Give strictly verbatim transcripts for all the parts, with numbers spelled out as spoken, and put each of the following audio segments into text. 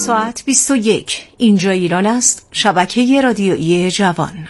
ساعت بیست و یک اینجا ایران است. شبکه رادیویی جوان.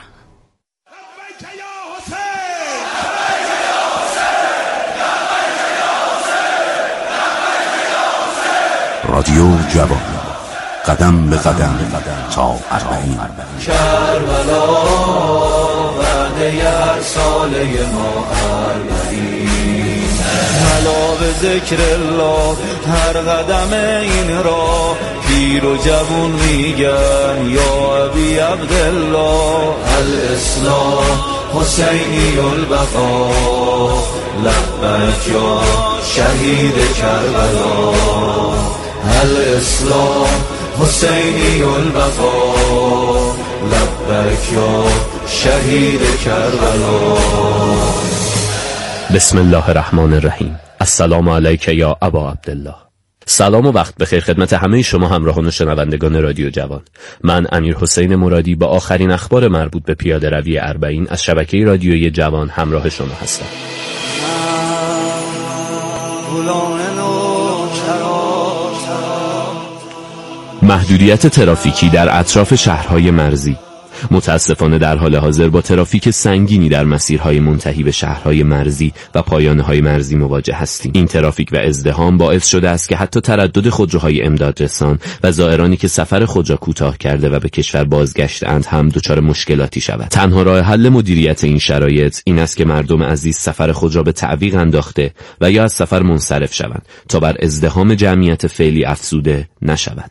رادیو جوان، قدم به قدم تا اربعین. کربلا وعده هر ساله ما اربعین، حالا به ذکر الله هر قدم این را پیر و جوون میگن یا ابی عبدالله. الاسلام حسینی البقا، لبک یا شهید کربلا. الاسلام حسینی البقا، لبک یا شهید کربلا. بسم الله الرحمن الرحیم. السلام علیک یا ابا عبدالله. سلام و وقت بخیر خدمت همه شما همراهان و شنوندگان رادیو جوان. من امیر حسین مرادی با آخرین اخبار مربوط به پیاده روی اربعین از شبکه رادیویی جوان همراه شما هستم. محدودیت ترافیکی در اطراف شهرهای مرزی. متاسفانه در حال حاضر با ترافیک سنگینی در مسیرهای منتهی به شهرهای مرزی و پایانه‌های مرزی مواجه هستیم. این ترافیک و ازدحام باعث شده است که حتی تردد خودروهای امدادرسان و زائرانی که سفر خود را کوتاه کرده و به کشور بازگشته‌اند هم دچار مشکلاتی شود. تنها راه حل مدیریت این شرایط این است که مردم عزیز سفر خود را به تعویق انداخته و یا از سفر منصرف شوند تا بر ازدحام جمعیت فعلی افزوده نشود.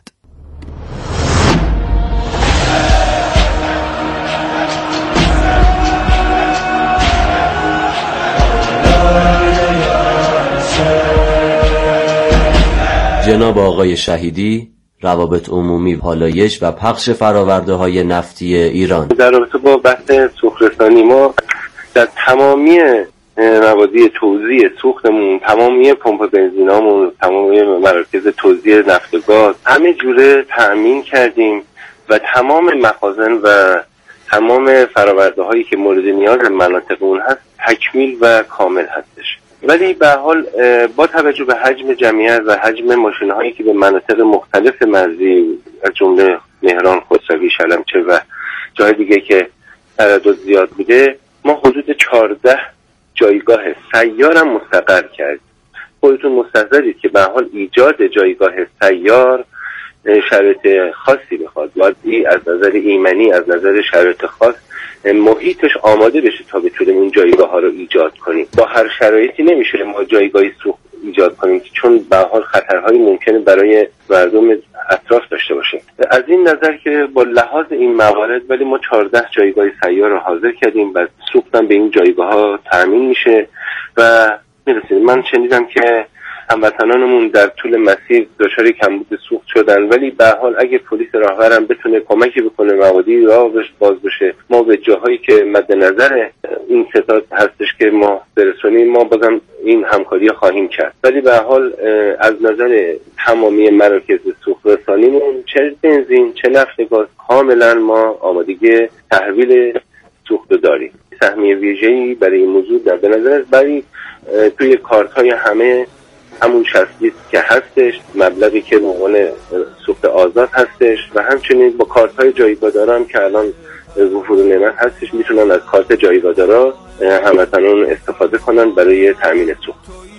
جناب آقای شهیدی، روابط عمومی، پالایش و پخش فرآورده‌های نفتی ایران. در رابطه با بحث سوخت‌رسانی، ما در تمامی موادی توزیع سوختمون، تمامی پمپ بنزینامون، تمامی مراکز توزیع نفت و گاز همه جوره تأمین کردیم و تمام مخازن و تمام فرآورده‌هایی که مورد نیاز مناطق اون هست تکمیل و کامل هستش. ولی به حال با توجه به حجم جمعیت و حجم ماشین‌هایی که به مناطق مختلف مرزی از جمله مهران، خسروی، شلمچه و جای دیگه که تردد زیاد بوده، ما حدود چهارده جایگاه سیار هم مستقر کردیم. خودتون مستحضرید که به حال ایجاد جایگاه سیار شرایط خاصی بخواد، باید از نظر ایمنی، از نظر شرایط خاص محیطش آماده بشه تا بتونیم اون جایگاه ها رو ایجاد کنیم. با هر شرایطی نمیشه ما جایگاهی سوخت ایجاد کنیم چون به حال خطرهایی ممکنه برای مردم اطراف داشته باشه. از این نظر که با لحاظ این موارد ولی ما چهارده جایگاه سیار رو حاضر کردیم و سوختم به این جایگاه ها تامین میشه و میرسیم. من شنیدم که هموطنانمون در طول مسیر دچار کمبود سوخت شدن، ولی به هر حال اگه پلیس راهورم بتونه کمکی بکنه موادی راه باز بشه، ما به جاهایی که مد نظر این ستاد هستش که ما برسونیم ما بازم این همکاری خواهیم کرد. ولی به هر حال از نظر تمامی مراکز سوخت رسانیمون چه بنزین چه نفت گاز کاملا ما آمادگی تحویل سوخت داریم. سهمیه ویژه‌ای برای این موضوع در به نظر برای توی کارت‌های همه همون شصت که هستش، مبلغی که مقابل سوخت آزاد هستش و همچنین با کارت های جایگاه‌دار هم که الان وفور نعمت هستش میتونن از کارت جایگاه‌دارا هموطنان استفاده کنن برای تامین سوخت.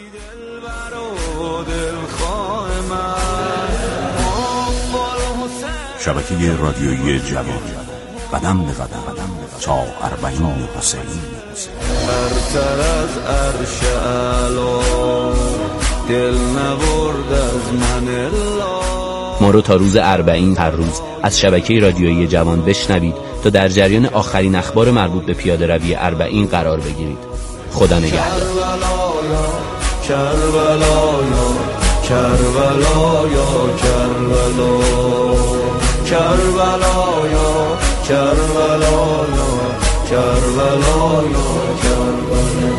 شبکه رادیویی جوان، قدم به قدم تا اربعین حسین. برتر از عرش اعلی دل نبرد از من الله. ما رو تا روز اربعین هر روز از شبکه رادیویی جوان بشنوید تا در جریان آخرین اخبار مربوط به پیاده روی اربعین قرار بگیرید. خدا نگهدار. کربلا کربلا کربلا کربلا کربلا کربلا کربلا.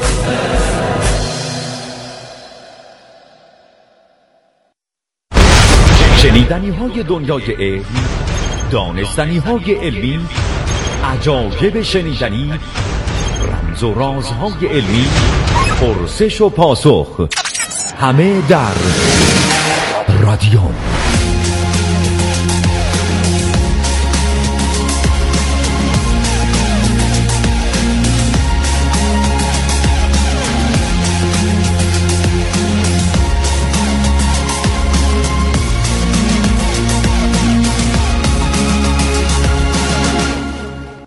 شنیدنی های دنیای علم، دانستنی های علمی، عجایب شنیدنی، رمز و رازهای علمی، پرسش و پاسخ، همه در رادیو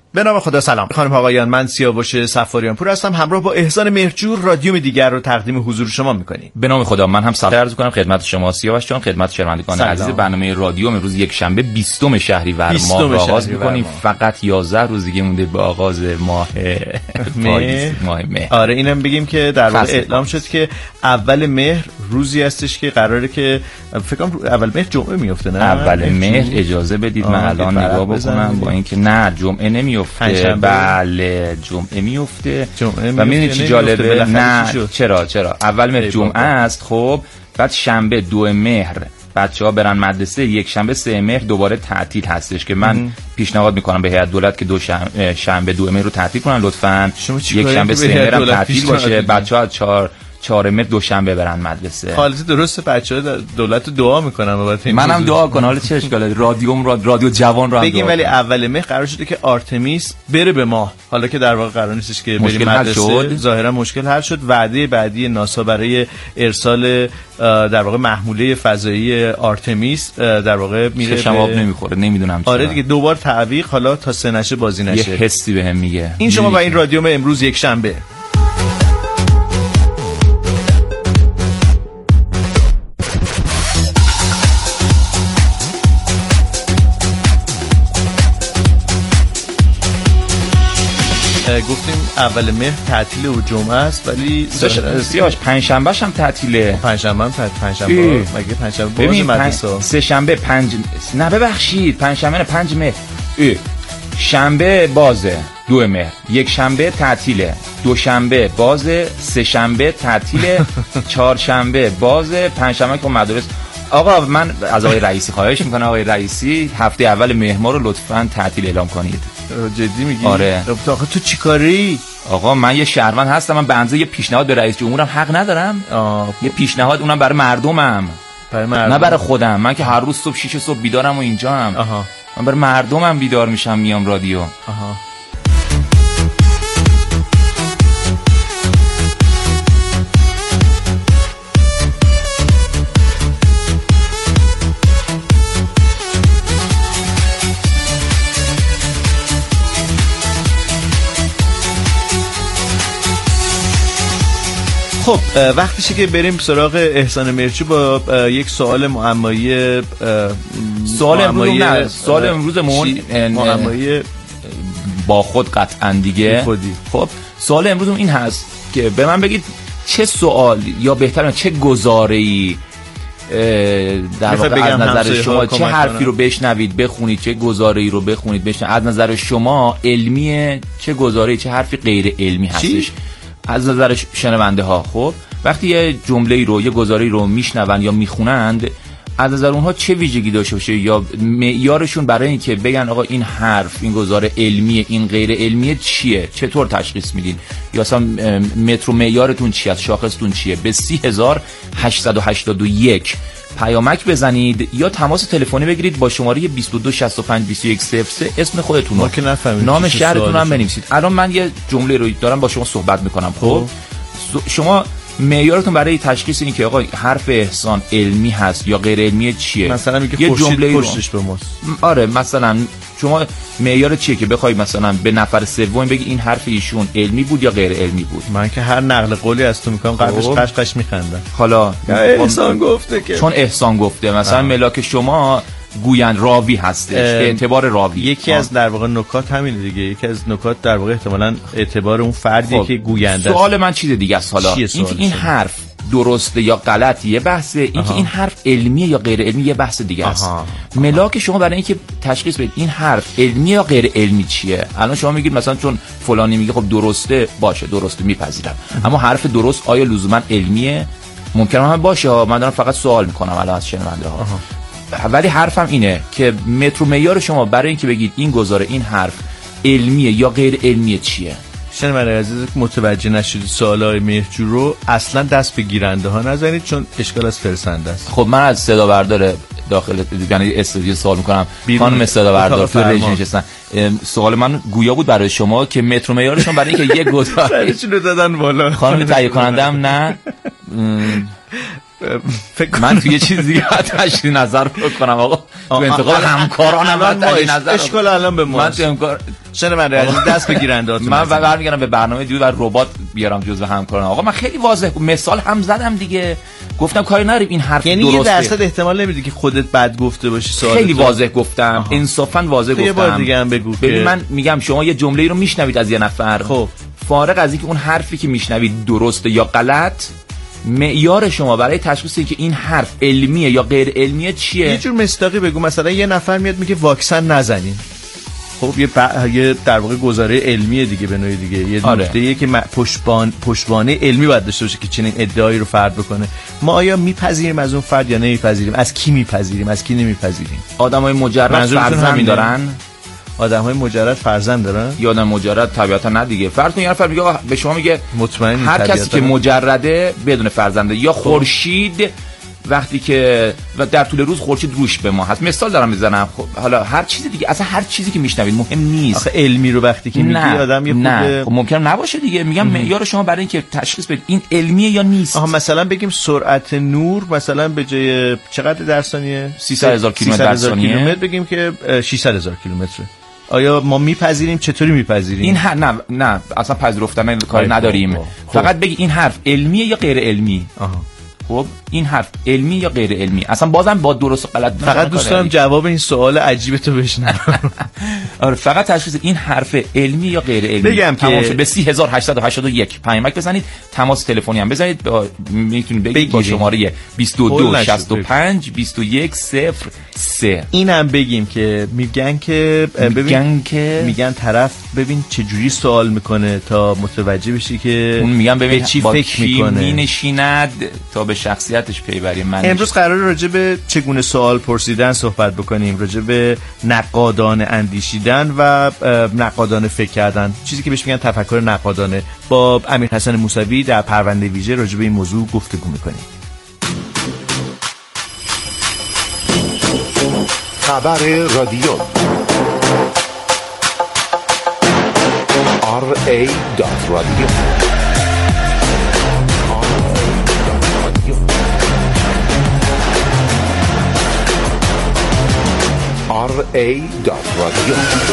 به نام خدا. سلام خانم آقایان، من سیاوش صفاریان پور هستم، همراه با احسان مهرجور رادیوم دیگر رو تقدیم حضور شما می‌کنیم. به نام خدا، من هم سلام عرض می‌کنم خدمت شما سیاوش جان، خدمت شنوندگان عزیز برنامه رادیو. امروز یک شنبه بیستم شهریور ماه رو آغاز می‌کنیم. فقط یازده روز دیگه مونده به آغاز ماه پاییز، ماه مهر. آره اینم بگیم که در واقع اعلام شد که اول مهر روزی هستش که قراره که فکر کنم اول مهر جمعه میفته. نه اول مهر اجازه بدید من الان نگاه بکنم، با اینکه نه جمعه نمیفته. بله جمعه میفته و میدونید چی جالبه؟ نه چرا چرا اول مهر جمعه است. خب بعد شنبه دو مهر بچه‌ها برن مدرسه، یک شنبه سه مهر دوباره تعطیل هستش که من پیشنهاد میکنم به هیئت دولت که دو شنبه دو مهر رو تعطیل کنن لطفاً. یک شنبه سه مهر هم تعطیل باشه، بچه‌ها چهار چهار مهر دوشنبه برن مدرسه. حالت درسته، بچه‌ها دولت دعا میکنن بابت این. منم دعا کنم، حالا چه اشکاله؟ رادیوم راد رادیو جوان رو بگیم. ولی اول مهر قرار شده که آرتمیس بره به ماه، حالا که در واقع قرار نیستش که بریم مدرسه. ظاهرا مشکل حل شد. وعده بعدی ناسا برای ارسال در واقع محموله فضایی آرتمیس در واقع میره به شماب نمیخوره، نمیدونم چرا. آره دیگه دوبار تعویق، حالا تا سه نشه بازی نشه. یه حسی بهم میگه. این شما و این رادیوم امروز یک شنبه. گفتیم اول مهر تعطیل و جمعه است، ولی سیاوش پنجشنبه هم تعطیله. پنجشنبه هم تعطیل. پنجشنبه مگه پنجشنبه باز مدرسه؟ سه شنبه پنج نه ببخشید پنجشنبه نه پنج مهر. شنبه بازه دو مهر، یک شنبه تعطیله، دو شنبه بازه، سه شنبه تعطیله، چهار شنبه بازه، پنج شنبه که مدرسه. آقا من از آقای رئیسی خواهش میکنم، آقای رئیسی هفته اول مهر ماه رو لطفاً تعطیل اعلام کنید. جدی میگی؟ آره. آقا تو چیکاری؟ آقا من یه شهروند هستم، من به اندازه یه پیشنهاد به رئیس جمهورم حق ندارم؟ آه. یه پیشنهاد اونم برای مردمم، برای مردم. نه برای خودم. من که هر روز صبح شیش صبح بیدارم و اینجام. آها. من برای مردمم بیدار میشم، میام رادیو. آها. خب وقتشه که بریم سراغ احسان مهرجور با یک سوال معمایی. سوال امروز نه سوال امروزمون معمایی با خود قطعا دیگه. خب سوال امروزم این هست که به من بگید چه سوال یا بهتر چه گزاره‌ای در واقع از نظر شما، چه حرفی رو بشنوید بخونید، چه گزاره‌ای رو بخونید بشنوید، از نظر شما علمیه، چه گزاره‌ای چه حرفی غیر علمی هستش از نظر شنونده ها. خب وقتی یه جمله‌ای رو یه گزاره‌ای رو میشنون یا میخونند، از نظر اونها چه ویژگی داشته باشه یا معیارشون برای اینکه بگن آقا این حرف این گزاره علمیه این غیر علمیه چیه، چطور تشخیص میدین، یا اصلا متر و معیارتون چیه، شاخصتون چیه؟ به سی هزار هشتصد و هشتاد و یک پیامک بزنید یا تماس تلفنی بگیرید با شماره بیست و دو شصت و پنج بیست و یک صفر سه، اسم خودتون رو، نام شهرتون هم بنویسید. الان من یه جمله رو دارم با شما صحبت میکنم. خب شما معیارتون برای تشخیص این که آقا حرف احسان علمی هست یا غیر علمی چیه؟ مثلا میگه یه جمله پشتش به ماست. آره مثلا شما معیار چیه که بخوای مثلا به نفر سوم بگی این حرف ایشون علمی بود یا غیر علمی بود؟ من که هر نقل قولی از تو میکنم قبلش قش قش میخندم. حالا احسان گفته که چون احسان گفته مثلا آه. ملاک شما گویند راوی هستش به اعتبار راوی. یکی از در واقع نکات همین دیگه، یکی از نکات در واقع احتمالاً اعتبار اون فردی خب. که گوینده. سوال من چیز دیگه است. حالا اینکه این حرف درسته یا غلطه یه بحثه، اینکه این حرف علمیه یا غیر علمی یه بحث دیگه است. ملاک شما برای اینکه تشخیص بدید این حرف علمی یا غیر علمی چیه. الان شما میگید مثلا چون فلانی میگه خب درسته، باشه درسته میپذیرم، اما حرف درست آیا لزوما علمیه؟ ممکنه هم باشه، من دارم فقط سوال میکنم الان از شنونده ها. ولی حرفم اینه که متر و معیار شما برای اینکه بگید این گزاره این حرف علمیه یا غیر علمیه چیه؟ شنوندگان عزیز متوجه نشدید سوالای مهرجور رو اصلا دست به گیرنده ها نزنید چون اشکال از فرستنده است. خب من از صدا بردار داخل یعنی استودیو سوال میکنم، خانم صدا بردار تو رژ نشستن، سوال من گویا بود برای شما که متر و معیارشون برای اینکه یک گزاره چونو دادن بالا. خانم تهیه کنندم نه من توی یه چیز دیگه تشریح نظر بکنم آقا، تو انتقال همکارانم من تشریح نظر اشکال الان به ما من تو شنونده عزیز دست بگیرند. من برمیگردم به برنامه دیگه و ربات بیارم جزو همکاران. آقا من خیلی واضح مثال هم زدم دیگه، گفتم کاری نریم این حرف یعنی درسته. یعنی یه درصد احتمال نمیدی که خودت بد گفته باشی. سوال خیلی واضح گفتم، انصافا واضح گفتم. یه بار دیگه هم بگو. ببین من میگم شما یه جمله‌ای رو میشنوید از یه نفر، خب فارغ از اینکه اون حرفی که میشنوید درسته یا غلط، معیار شما برای تشخیص اینکه این حرف علمیه یا غیر علمیه چیه؟ یه جور مصداقی بگو. مثلا یه نفر میاد میگه واکسن نزنین، خب یه ب... یه در واقع گزاره علمیه دیگه، به نوعی دیگه یه آره. نکته‌ایه که پشتبان پشتوانه علمی باید داشته باشه که چنین ادعایی رو فرد بکنه. ما آیا میپذیریم از اون فرد یا نمیپذیریم؟ از کی میپذیریم، از کی نمیپذیریم؟ آدمای مجرد فرزند دارن؟ آدم‌های مجرد فرزند دارن؟ یا آدم مجرد طبیعتا نه دیگه. فرض کن یه نفر میگه به شما میگه مطمئن هر کسی که مجرده بدون فرزنده، یا خورشید وقتی که و در طول روز خورشید روش به ما هست، مثال دارم میزنم. خب حالا هر چیزی دیگه، اصلا هر چیزی که میشنوید مهم نیست. آخه علمی رو وقتی که میگی آدم یه نه خب ممکن نباشه دیگه. میگم معیار شما برای اینکه تشخیص بدید این علمیه یا نیست. آها مثلا بگیم سرعت نور مثلا به جای چقدر در ثانیه؟ سیصد هزار کیلومتر در ثانیه، بگیم که ششصد هزار کیلومتر. آیا ما میپذیریم؟ چطوری میپذیریم؟ این حرف نه نه اصلا پذیرفتن کاری نداریم. خب. فقط بگی این حرف علمیه یا غیر علمی. آها. خب این حرف علمی یا غیر علمی، اصلا بازم با درست و غلط. فقط دوست دارم جواب این سوال عجیب تو بشنوم. آره فقط تشخیص این حرف علمی یا غیر علمی. بگم که اینم بگیم که میگن که میگن که میگن طرف ببین چه جوری سوال میکنه تا متوجه بشی که اون میگن ببین چی فکر میکنه، مینشیند تا به شخصیتش پی بری. من امروز قراره راجع به چگونه سوال پرسیدن صحبت بکنیم، راجع به نقادانه اندیشیدن و نقادانه فکر کردن، چیزی که بهش میگن تفکر نقادانه. با امیرحسن موسوی در پرونده ویژه راجع به این موضوع گفتگو میکنیم. خبر رادیو آر ای دات رادیو آر ای دات رادیو.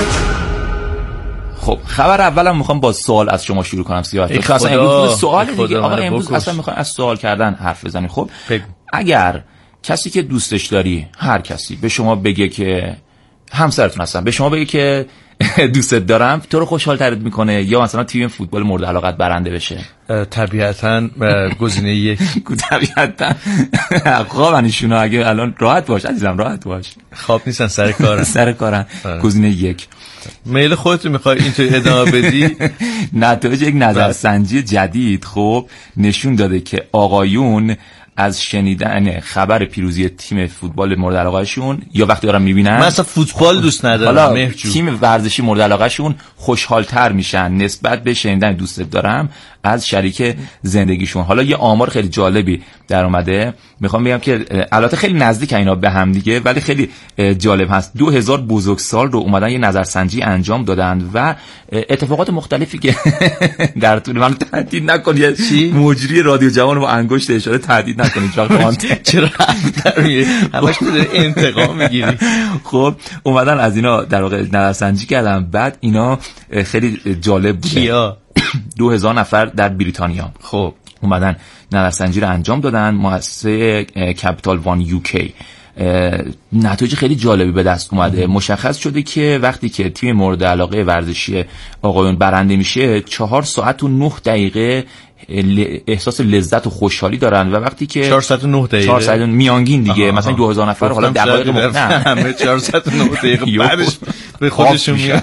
خب خبر اولم میخوام با سوال از شما شروع کنم. سیاوش اصلا امروز سوال دیگه. آقا امروز اصلا میخوام از سوال کردن حرف بزنیم. خب بگو. اگر کسی که دوستش داری، هر کسی به شما بگه که همسرتون هستن، به شما بگه که دوستت دارم، تو رو خوشحال ترت میکنه یا مثلا تیم فوتبال مورد علاقت برنده بشه؟ طبیعتاً گزینه یک. طبیعتاً خواب انشونا اگه الان راحت باش عزیزم، راحت باش، خواب نیستن سر کارن. سر کارن. گزینه یک. میل خودت میخوای اینطوری ادامه بدی؟ نتایج یک نظرسنجی جدید خب نشون داده که آقایون از شنیدن خبر پیروزی تیم فوتبال مورد علاقه‌شون یا وقتی دارن میبینن، من اصلا فوتبال دوست ندارم، مهرجو، تیم ورزشی مورد علاقه‌شون خوشحال‌تر میشن نسبت به شنیدن دوستت دارم از شریک زندگیشون. حالا یه آمار خیلی جالبی در اومده، میخوام بگم که البته خیلی نزدیک اینا به هم دیگه ولی خیلی جالب هست. دو هزار بزرگسال رو اومدن یه نظرسنجی انجام دادن و اتفاقات مختلفی که در طول، من تهدید نکنید مجری رادیو جوان با انگشت اشاره تهدید نکنید چرا همش داره انتقام میگیری. خب اومدن از اینا در واقع نظرسنجی کردن، بعد اینا خیلی جالب بوده. کیا؟ دو هزار نفر در بریتانیا خب اومدن نظرسنجی رو انجام دادن. مؤسسه کپیتال وان یوکی نتایج خیلی جالبی به دست اومده. مشخص شده که وقتی که تیم مورد علاقه ورزشی آقایون برنده میشه، چهار ساعت و نه دقیقه احساس لذت و خوشحالی دارن و وقتی که چهار ساعت و نه دقیقه چهار ساعت میانگین دیگه، مثلا دو هزار نفر حالا دقایق نه همه چهار ساعت و نه دقیقه بعدش به خودشون میاد.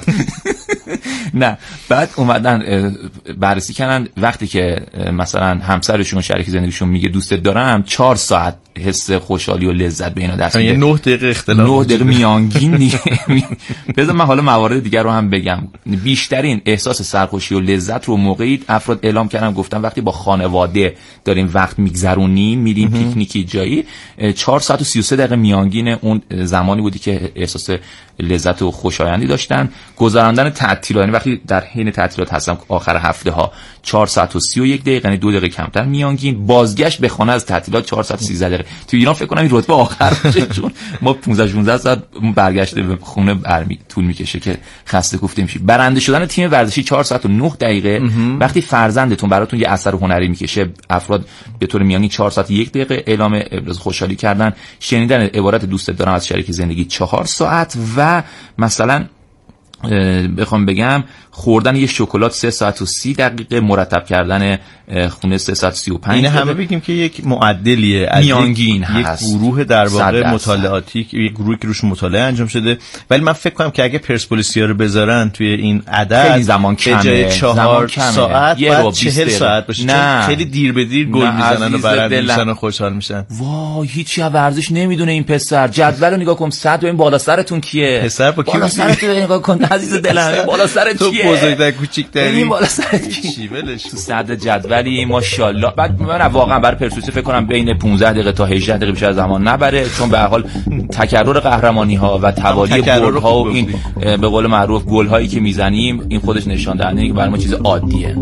نه بعد اومدن بررسی کردن وقتی که مثلا همسرشون شریک زندگیشون میگه دوستت دارم، چهار ساعت حس خوشحالی و لذت به اینا دست میده. یعنی نه دقیقه اختلاف، نه دقیقه میانگین دیگه. بذار من حالا موارد دیگر رو هم بگم. بیشترین احساس سرخوشی و لذت رو موقعی افراد اعلام کردن گفتن وقتی با خانواده داریم وقت میگذرونیم، میریم پیکنیکی جایی، چهار ساعت و سی و سه دقیقه میانگین اون زمانی بودی که احساس لذت و خوشایندی داشتن. گذراندن تعطیلات تعطیلات، وقتی در حین تعطیلات هستم آخر هفته ها چهار ساعت و سی و یک دقیقه، یعنی دو دقیقه کمتر میانگین. بازگشت به خانه از تعطیلات چهار ساعت و سیزده دقیقه. تو ایران فکر کنم این رتبه آخر باشه، چون ما پانزده شانزده ساعت برگشت به خونه برمی طول میکشه که خسته کوفته میشی. برنده شدن تیم ورزشی چهار ساعت و نه دقیقه. وقتی فرزندتون براتون یه اثر هنری میکشه، افراد به طور میانگین چهار ساعت و یک دقیقه اعلام ابراز خوشحالی کردن. شنیدن عبارت دوست دارم از شریک زندگی چهار ساعت و مثلا بخوام بگم خوردن یه شکلات سه ساعت و سی دقیقه، مرتب کردن خونه سه ساعت و سی و پنج دقیقه. همه بگیم که یک معدلیه از میانگین هست، یک گروه در واقع مطالعاتی، یک گروهی که روش مطالعه انجام شده. ولی من فکر کنم که اگه پرسپولیسیا رو بذارن توی این عدد خیلی زمان کمه، جای چهار ساعت بعد چهل ساعت باشه، نه. خیلی دیر به دیر گل میزنن و برنده میشن و خوشحال میشن. وای هیچی از ورزش نمیدونه این پسر. جدولو نگاه کن، صد و این بالا سرتون کیه؟ پسر با کی بالا سرتون نگاه کن عزیز دلم، بالا سرت کیه؟ تو بزرگتر کوچیک‌تری این بالا سرت کی؟ تو صد جدولی ماشاءالله. بعد من واقعا برای پرسپولیس فکر کنم بین پانزده دقیقه تا هجده دقیقه بیشتر زمان نبره، چون به هر حال تکرر قهرمانی ها و توالی گل ها و این به قول معروف گل هایی که میزنیم، این خودش نشان دهنده اینه که برای ما چیز عادیه.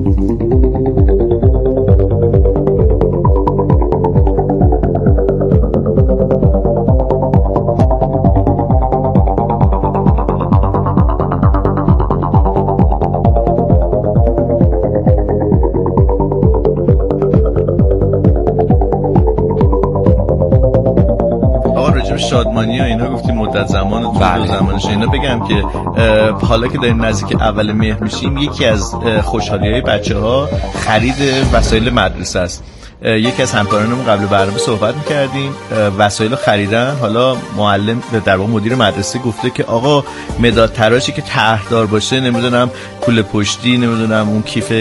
شادمانی ها اینا گفتیم مدت زمان و طول زمانش، اینا بگم که حالا که داریم نزدیک اول مهر میشیم، یکی از خوشحالی های بچه ها خرید وسایل مدرسه است. یکی از همکارانمون قبل برنامه صحبت می‌کردیم، وسایل خریدن. حالا معلم در واقع مدیر مدرسه گفته که آقا مداد تراشی که طرحدار باشه، نمیدونم کوله پشتی، نمیدونم اون کیف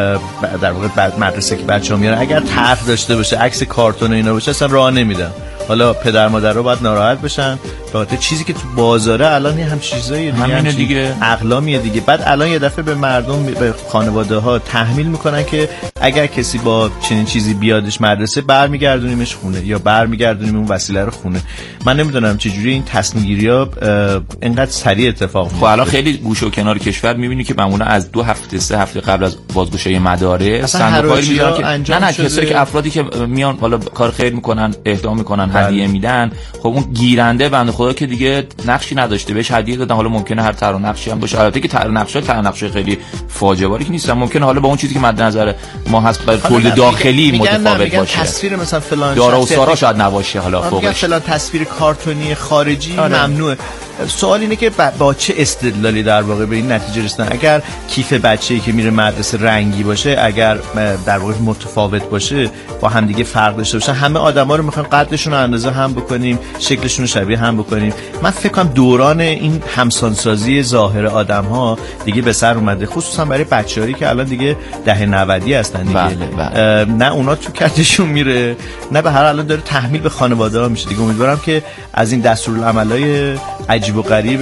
در واقع مدرسه که بچه‌ها میارن، اگر طرح داشته باشه، عکس کارتون و اینا باشه، اصلا راه نمیدن. حالا پدر مادرها باید ناراحت بشن بابت چیزی که تو بازاره الان هم چیزایی دیگه دیگه اقلامیه دیگه. بعد الان یه دفعه به مردم، به خانواده ها تحمیل میکنن که اگر کسی با چنین چیزی بیادش مدرسه، برمیگردونیمش خونه یا برمیگردونیم اون وسیله رو خونه. من نمیدونم چه جوری این تصمیم گیری ها اینقدر سریع اتفاق میفته. خب الان خیلی گوشه و کنار کشور میبینی که معمولا از دو هفته سه هفته قبل از بازگشایی مدارس صندوق‌هایی میذارن که نه نه کسایی که افرادی که میان حالا کار خیر میکنن، اهدا میکنن، هدیه میدن، خب اون گیرنده بنده خدا که دیگه نقشی نداشته بهش هدیه دادن. حالا ممکنه هر طرح نقشی هم باشه، البته که طرح نقشا طرح نقشا خیلی فاجعه باری که نیستن، ممکنه حالا با اون چیزی که مد نظر ما هست برای کل داخلی متفاوت باشه. تصویر مثلا فلان دارا و سارا شاید نباشه، حالا فوقش فلان تصویر کارتونی خارجی آره. ممنوعه. سوال اینه که با چه استدلالی در واقع به این نتیجه رسیدن؟ اگر کیف بچه‌ای که میره مدرسه رنگی باشه، اگر در واقع متفاوت باشه، با هم دیگه فرق داشته باشن، همه آدما رو میخوایم قدشون رو اندازه هم بکنیم، شکلشون رو شبیه هم بکنیم. من فکر کنم دوران این همسانسازی ظاهر آدم‌ها دیگه به سر اومده، خصوصا برای بچه‌هایی که الان دیگه دهه نودی هستن دیگه. بله بله. نه اونا تو کتشون میره، نه به هر حال داره تحمیل به خانواده‌ها میشه دیگه. امیدوارم که از این دستورالعمل‌های عجیب و غریب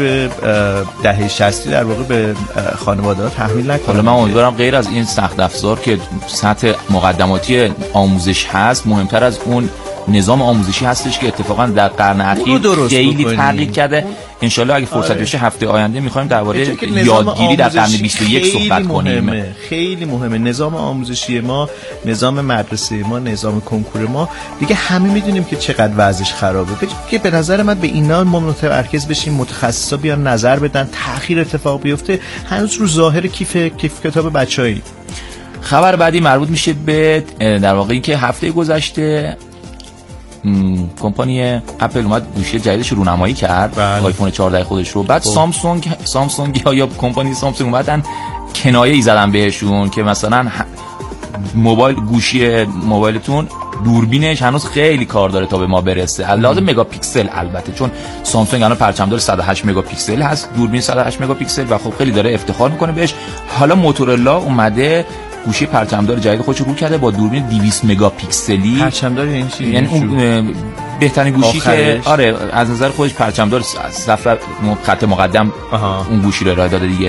دهه شصت در واقع به خانواده‌ها تحمیل نکنه. حالا من امیدوارم غیر از این سخت افزار که سطح مقدماتی آموزش هست، مهمتر از اون نظام آموزشی هستش که اتفاقا در قرن اخیر خیلی تغییر کرده. انشالله اگه فرصت بشه هفته آینده می‌خوایم درباره یادگیری در قرن بیست و یک صحبت کنیم. خیلی مهمه نظام آموزشی ما، نظام مدرسه ما، نظام کنکور ما. دیگه همه میدونیم که چقدر وضعش خرابه. که به نظر من به اینا ما متمرکز بشیم، متخصصا بیان نظر بدن، تأخیر اتفاق بیفته. هنوز رو ظاهر کیف کیف کتاب بچه‌ای. خبر بعدی مربوط میشه به در واقع اینکه هفته گذشته کمپانی اپل اومد گوشی جدیدش رو رونمایی کرد، آیفون چهارده خودش رو. بعد سامسونگ سامسونگ یا یا کمپانی سامسونگ اومدن کنایه ای زدن بهشون که مثلا موبایل گوشی موبایلتون دوربینش هنوز خیلی کار داره تا به ما برسه. علاوه مگاپیکسل البته، چون سامسونگ الان پرچمدار صد و هشت مگاپیکسل هست، دوربین صد و هشت مگاپیکسل و خب خیلی داره افتخار میکنه بهش. حالا موتورولا اومده گوشی پرچمدار جدید خودش رو کرده با دوربین دویست مگاپیکسلی. پرچمدار یعنی چی؟ یعنی اون بهترین گوشی که آره از نظر خودش پرچمدار صفحه خط مقدم آها. اون گوشی رو ارائه داده دیگه.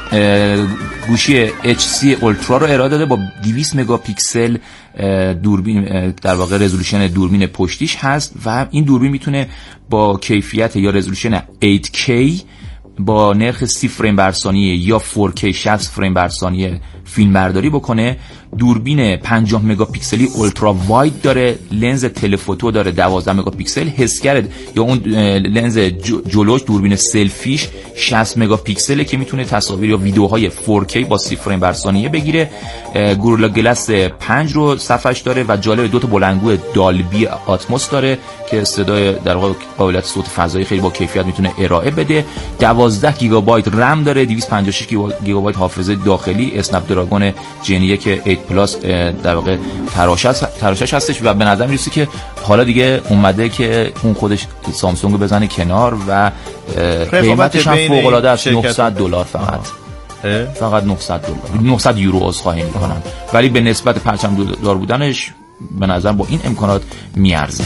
گوشی اچ سی اولترا رو ارائه داده با دویست مگاپیکسل دوربین، در واقع رزولوشن دوربین پشتیش هست و این دوربین میتونه با کیفیت یا رزولوشن هشت کی با نرخ سی فریم بر ثانیه یا فور کی شصت فریم بر ثانیه فیلم برداری بکنه. دوربین پنجاه مگاپیکسلی اولترا واید داره، لنز تلفوتو داره دوازده مگاپیکسل، حسگر یا اون لنز جلوش دوربین سلفیش شصت مگاپیکسله که میتونه تصاویر یا ویدیوهای فور کی با سی فریم بر ثانیه بگیره. گوریلا گلاس پنج رو صفحش داره و جالب دو تا بلندگو دالبی آتموس داره که صدای در واقع قابلیت صوت فضایی خیلی با کیفیت میتونه ارائه بده. دوازده گیگابایت رم داره، دویست و پنجاه و شش گیگابایت حافظه داخلی، اسنپ دراگون جن یک هشت پلاس در واقع تراشش تراشش هستش و به نظر میرسه که حالا دیگه اومده که اون خودش سامسونگ رو بزنه کنار و قیمتش هم فوق العاده است. نهصد دلار فقط اه؟ فقط نهصد دلار نهصد یورو از خواهی میکنم، ولی به نسبت پرچم دلار بودنش به نظر با این امکانات میارزه.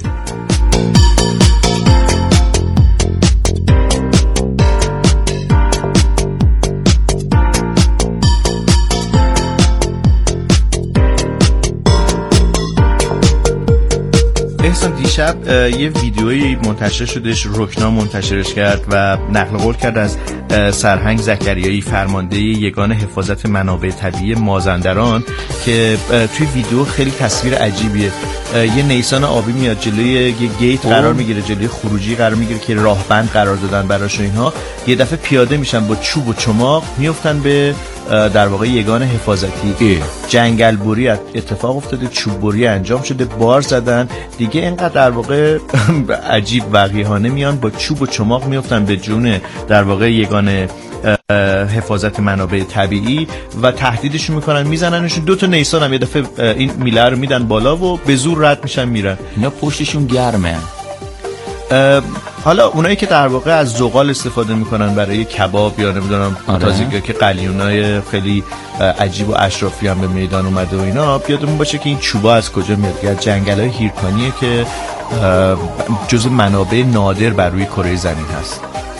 احسان دیشب یه ویدیویی منتشر شدش، رکنا منتشرش کرد و نقل قول کرد از سرهنگ زکریایی، فرمانده یگان حفاظت منابع طبیعی مازندران، که توی ویدیو خیلی تصویر عجیبیه. یه نیسان آبی میاد جلوی یه گیت قرار میگیره، جلوی خروجی قرار میگیره که راهبند قرار دادن براش، اینها یه دفعه پیاده میشن با چوب و چماق میافتن به در واقع یگان حفاظتی. جنگل بری اتفاق افتاده، چوب بری انجام شده، بار زدن دیگه. اینقدر در واقع عجیب وقیحانه میان با چوب و چماق میافتن به جون در واقع یگان حفاظت منابع طبیعی و تهدیدشون میکنن، میزننشون. دو تا نیسان هم یه دفعه این میله رو میدن بالا و به زور رد میشن میرن. اینا پشتشون گرمه. حالا اونایی که در واقع از زغال استفاده میکنن برای کباب یا نمیدونم تازگی که قلیونای خیلی عجیب و اشرافی هم به میدان اومده و اینا، یادمون باشه که این چوبا از کجا میاد. از جنگل‌های هیرکانیه که جزو منابع نادر بر روی کره زمین هست.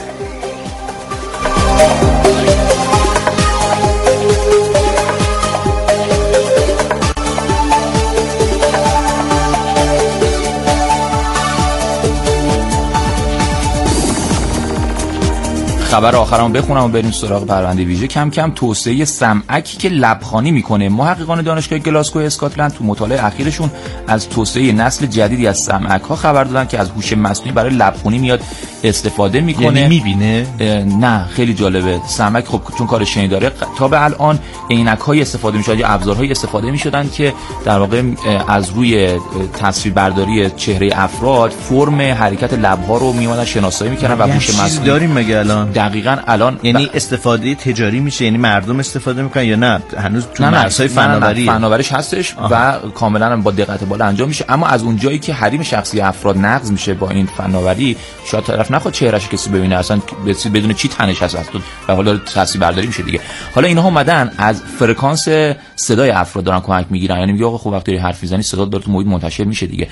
خبر آخرام بخونم و بریم سراغ پرونده ویژه. کم کم توسعه سمعکی که لبخوانی میکنه. محققان دانشگاه گلاسگو اسکاتلند تو مطالعه اخیرشون از توسعه نسل جدیدی از سمعک ها خبر دادن که از هوش مصنوعی برای لبخونی میاد استفاده میکنه. یعنی میبینه؟ نه خیلی جالبه. سمعک خب چون کار شنی داره، تا به الان عینک های استفاده میشد یا ابزارهای استفاده میشدن که در واقع از روی تصویربرداری چهره افراد فرم حرکت لبها رو میومدن شناسایی میکردن و هوش مصنوعی داریم مگه الان؟ دقیقاً الان یعنی استفاده تجاری میشه، یعنی مردم استفاده میکنن یا نه هنوز تو مرزهای فناوری؟ فناوریش هستش آه. و کاملا با دقت بالا انجام میشه، اما از اونجایی که حریم شخصی افراد نقض میشه با این فناوری، شاید طرف نخواد چهرهش کسی ببینه، اصلا بدون چی تنش هست و حالا تصویر برداری میشه دیگه. حالا اینها اومدن از فرکانس صدای افراد دارن کمک میگیرن، یعنی میگه آقا خب وقتی حرف میزنی صدا داره تو محیط منتشر میشه دیگه.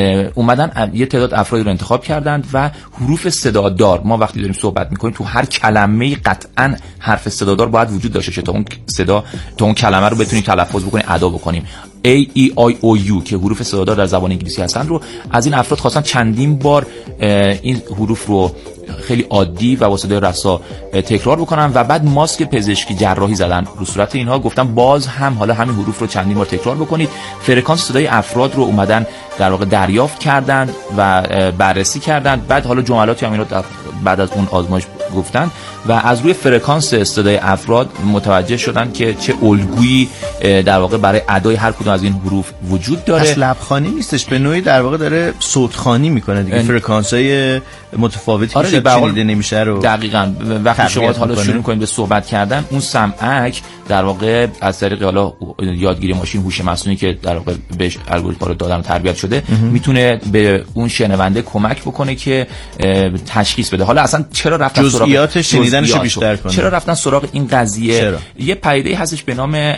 اومدن یه تعداد افرادی رو انتخاب کردند و حروف صدادار، ما وقتی داریم صحبت میکنیم تو هر کلمه قطعاً حرف صدادار باید وجود داشته باشه تا اون صدا تا اون کلمه رو بتونیم تلفظ بکنیم، ادا بکنیم. A, E, I, O, U که حروف صدادار در زبان انگلیسی هستن رو از این افراد خواستن چندین بار این حروف رو خیلی عادی و با صدای رسا تکرار بکنن و بعد ماسک پزشکی جراحی زدن رو صورت اینها، گفتن باز هم حالا همین حروف رو چندین بار تکرار بکنید. فرکانس صدای افراد رو اومدن در واقع دریافت کردن و بررسی کردن، بعد حالا جملاتی هم اینا بعد از اون آزمایش گفتن و از روی فرکانس صدای افراد متوجه شدن که چه الگویی در واقع برای ادای هر کدوم از این حروف وجود داره. اصل لبخوانی نیستش، به نوعی در واقع داره صوتخوانی میکنه دیگه. فرکانس‌های متفاوتی آره که شنیده نمیشه رو دقیقاً وقتی شما حالا شروع کنید به صحبت کردن، اون سمعک در واقع از طریق حالا یادگیری ماشین هوش مصنوعی که در واقع بهش الگوریتم رو دادن و تربیت شده میتونه به اون شنونده کمک بکنه که تشخیص بده. حالا اصلا چرا رفتن جزئیات شنیدنشو بیشتر کنه؟ چرا رفتن سراغ این قضیه؟ چرا؟ یه پدیده هستش به نام اثر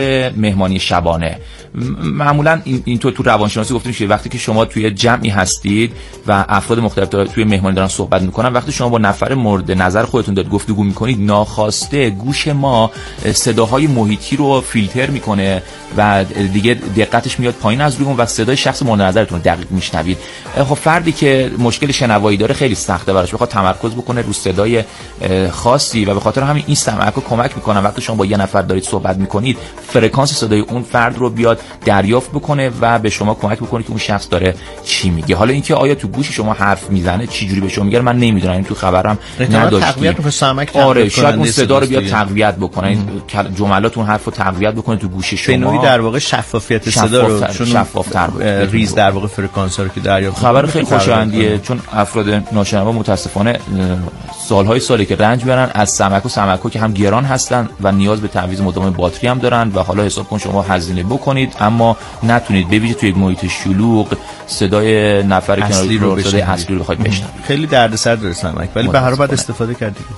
نفر مهمانی شبانه. معمولا اینطور تو روانشناسی گفته میشه وقتی که شما توی جمعی هستید و افراد مختلف دارن توی مهمانی دارن صحبت میکنن، وقتی شما با نفر مورد نظر خودتون دارید گفتگو میکنید، ناخواسته گوش ما صداهای محیطی رو فیلتر میکنه و دیگه دقتش میاد پایین از روی اون و صدای شخص مورد نظرتون رو دقیق میشنوید. خب فردی که مشکل شنوایی داره خیلی سخته براش بخواد تمرکز بکنه رو صدای خاصی و به خاطر همین این تمرکز کمک میکنه وقتی شما با یه نفر دارید صحبت میکنید فرکانس صدای اون فرد رو بیاد دریافت بکنه و به شما کمک بکنه که اون شخص داره چی میگه. حالا اینکه آیا تو گوش شما حرف میزنه چی جوری به شما میگه من نمیدونم، این تو خبرم نداشتیم. آره شاید اون صدا رو بیاد تقویت بکنه، این جملات اون حرف رو تقویت بکنه تو گوش شما. به نوعی در واقع شفافیت صدا رو چون شفافتر ریز در واقع فرکانس رو که دریافت. خبر خیلی خوشایندیه چون افراد ناشنوا متاسفانه سالهای سالی که رنج میبرن از سمک و سمک‌ها که هم گران هستن و نیاز به تعویض مداوم باتری هم دارن و حالا حساب کن شما هزینه بکنید اما نتونید ببینید توی یک محیط شلوغ صدای نفر کناری رو صدای اصلی رو بخواید بشنوید. خیلی دردسر داره سمک ولی به هر حال باید استفاده کرد دیگه.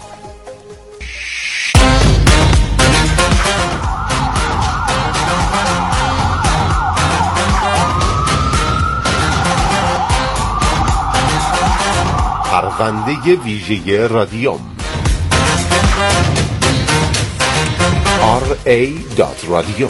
پرونده ویژه رادیوم آر ای دات رادیو.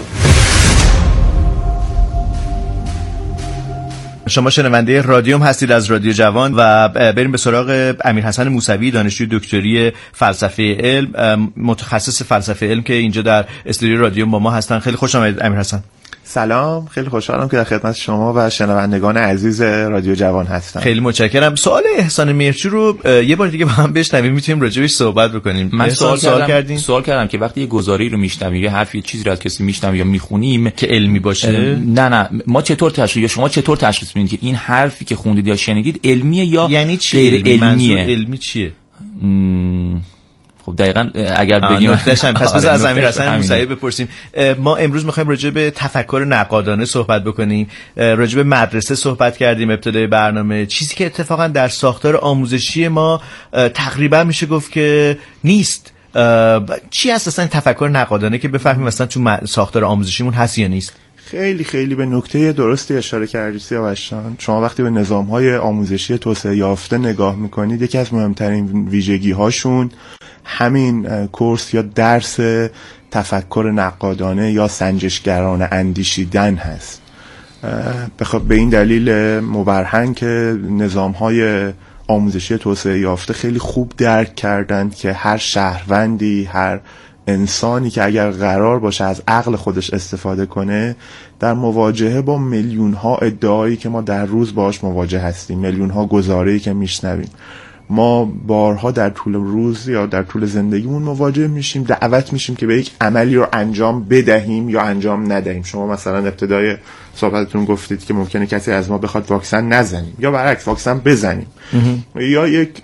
شما شنونده رادیوم هستید از رادیو جوان و بریم به سراغ امیرحسن موسوی، دانشجوی دکتری فلسفه علم، متخصص فلسفه علم که اینجا در استودیو رادیوم با ما هستن. خیلی خوش آمدید امیرحسن. سلام، خیلی خوشحالم که در خدمت شما و شنوندگان عزیز رادیو جوان هستم. خیلی متشکرم. سوال احسان مهرچی رو یه بار دیگه با هم بشنویم، میتونیم راجع بهش صحبت بکنیم. من سوال, سوال کردم سوال کردم که وقتی یه گزاره‌ای رو میشنویم یا حرفی چیزی رو از کسی میشنویم یا میخونیم که علمی باشه، نه نه ما چطور تشخیص یا شما چطور تشخیص میدید که این حرفی که خوندید یا شنیدید علمیه یا یعنی غیر علمیه؟ علمی چیه؟ م... خب دقیقاً اگر بگیم پس بذار از امیرحسن موسوی بپرسیم. ما امروز می‌خوایم راجع به تفکر نقادانه صحبت بکنیم. راجع به مدرسه صحبت کردیم ابتدای برنامه، چیزی که اتفاقاً در ساختار آموزشی ما تقریبا میشه گفت که نیست. چی هست اصلا تفکر نقادانه که بفهمیم مثلا تو ساختار آموزشیمون هست یا نیست؟ خیلی خیلی به نکته درستی اشاره کردید سیاوشان. شما وقتی به نظام‌های آموزشی توسعه یافته نگاه می‌کنید، یکی از مهمترین ویژگی‌هاشون همین کورس یا درس تفکر نقادانه یا سنجشگرانه اندیشیدن هست. بخواد به این دلیل مبرهن که نظام‌های آموزشی توسعه یافته خیلی خوب درک کردند که هر شهروندی، هر انسانی که اگر قرار باشه از عقل خودش استفاده کنه، در مواجهه با میلیون ها ادعایی که ما در روز باهاش مواجه هستیم، میلیون ها گزاره‌ای که میشنویم، ما بارها در طول روز یا در طول زندگیمون مواجه میشیم، دعوت میشیم که به یک عملی رو انجام بدهیم یا انجام ندهیم. شما مثلا ابتدای صحبتتون گفتید که ممکنه کسی از ما بخواد واکسن نزنیم یا برعکس واکسن بزنیم یا یک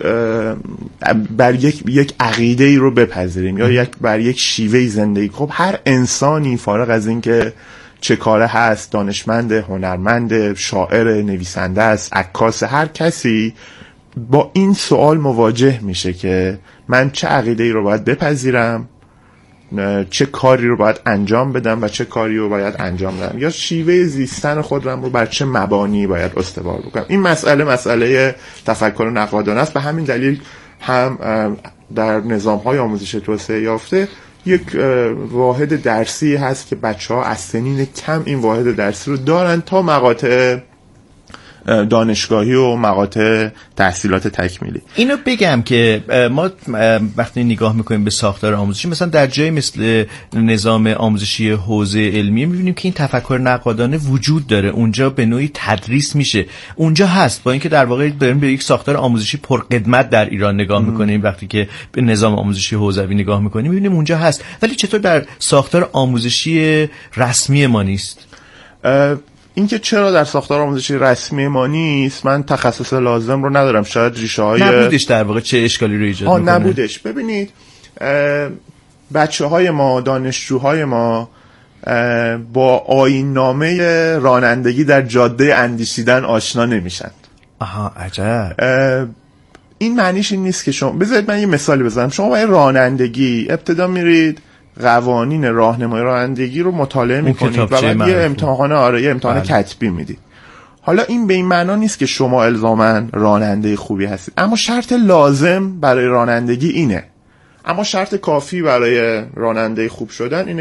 بر یک یک عقیده ای رو بپذیریم یا یک بر یک شیوه زندگی. خب هر انسانی فارغ از این که چه کاره هست، دانشمند، هنرمند، شاعر، نویسنده است، عکاس، هر کسی با این سوال مواجه میشه که من چه عقیده‌ای رو باید بپذیرم، چه کاری رو باید انجام بدم و چه کاری رو باید انجام بدم، یا شیوه زیستن خودم رو بر چه مبانی باید استوار بکنم. این مسئله مسئله تفکر نقادانه است. به همین دلیل هم در نظام‌های آموزش توسعه یافته یک واحد درسی هست که بچه‌ها از سنین کم این واحد درسی رو دارن تا مقاطع دانشگاهی و مقاطع تحصیلات تکمیلی. اینو بگم که ما وقتی نگاه میکنیم به ساختار آموزشی، مثلا در جای مثل نظام آموزشی حوزه علمی میبینیم که این تفکر نقادانه وجود داره، اونجا به نوعی تدریس میشه، اونجا هست، با اینکه در واقع داریم به یک ساختار آموزشی پرقدمت در ایران نگاه میکنیم. وقتی که به نظام آموزشی حوزوی نگاه میکنیم میبینیم اونجا هست، ولی چطور در ساختار آموزشی رسمی ما نیست؟ اینکه چرا در ساختار آموزشی رسمی ما نیست، من تخصص لازم رو ندارم. شاید ریشه های نبودش در واقع چه اشکالی رو ایجاد میکنه؟ نبودش. ببینید بچه های ما، دانشجوهای ما با آیین نامه رانندگی در جاده اندیشیدن آشنا نمیشند. آها عجب. این معنیش این نیست که شما، بذارید من یه مثالی بزنم. شما برای رانندگی ابتدا میرید قوانین راهنمای رانندگی رو مطالعه میکنید و بعد یه امتحان آره یه امتحان بله. کتبی میدید. حالا این به این معنا نیست که شما الزاماً راننده خوبی هستید، اما شرط لازم برای رانندگی اینه. اما شرط کافی برای راننده خوب شدن اینه